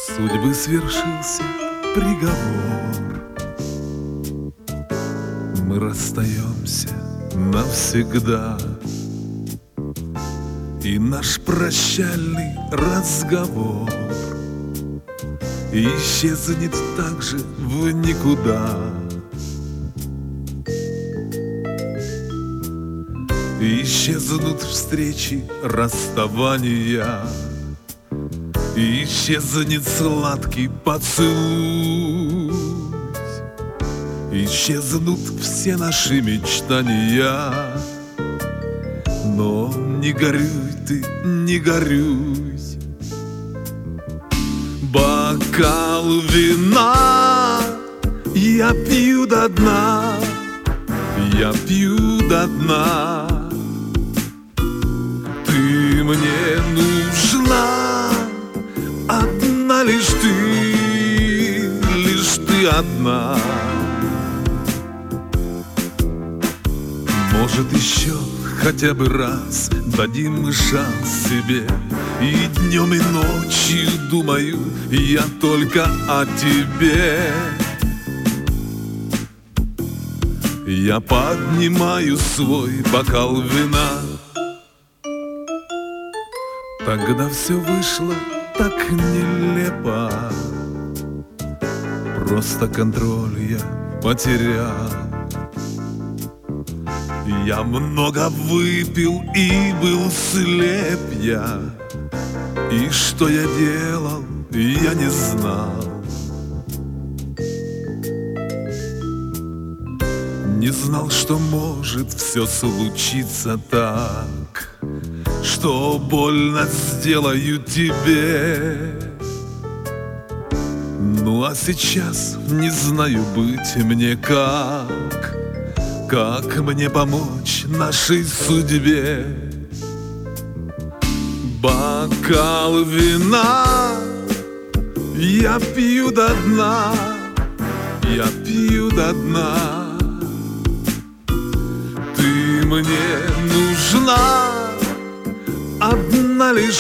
Судьбы свершился приговор. Мы расстаемся навсегда, и наш прощальный разговор исчезнет так же в никуда. Исчезнут встречи, расставания, исчезнет сладкий поцелуй, исчезнут все наши мечтания. Но не горюй ты, не горюй. Бокал вина я пью до дна, я пью до дна. Ты мне нужна, одна лишь ты одна. Может, еще хотя бы раз дадим мы шанс себе, и днем, и ночью думаю я только о тебе. Я поднимаю свой бокал вина. Тогда все вышло так нелепо, просто контроль я потерял. Я много выпил и был слеп я, и что я делал, я не знал. Не знал, что может все случиться так, что больно сделаю тебе. Ну а сейчас не знаю быть мне как мне помочь нашей судьбе. Бокал вина я пью до дна, я пью до дна. Ты мне нужна, одна лишь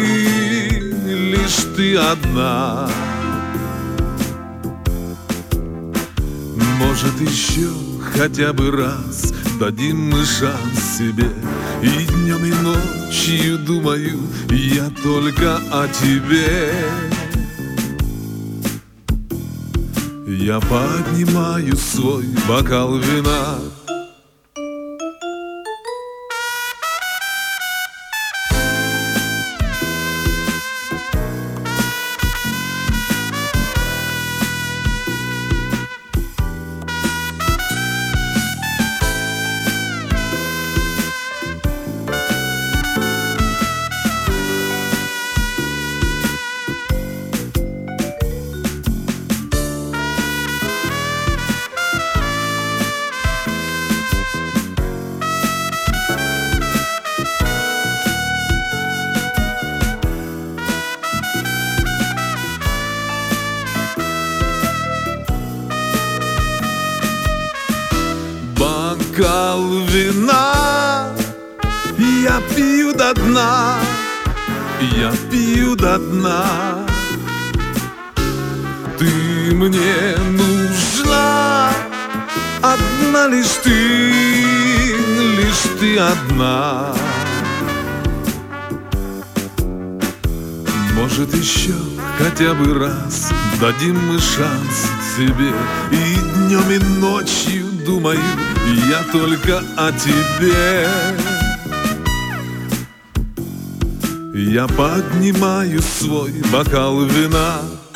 ты одна. Может, еще хотя бы раз дадим мы шанс себе, и днем, и ночью думаю я только о тебе. Я поднимаю свой бокал вина. Бокал вина я пью до дна, я пью до дна. Ты мне нужна, одна лишь ты одна. Может, еще хотя бы раз дадим мы шанс себе, и днем, и ночью думаю я только о тебе. Я поднимаю свой бокал вина.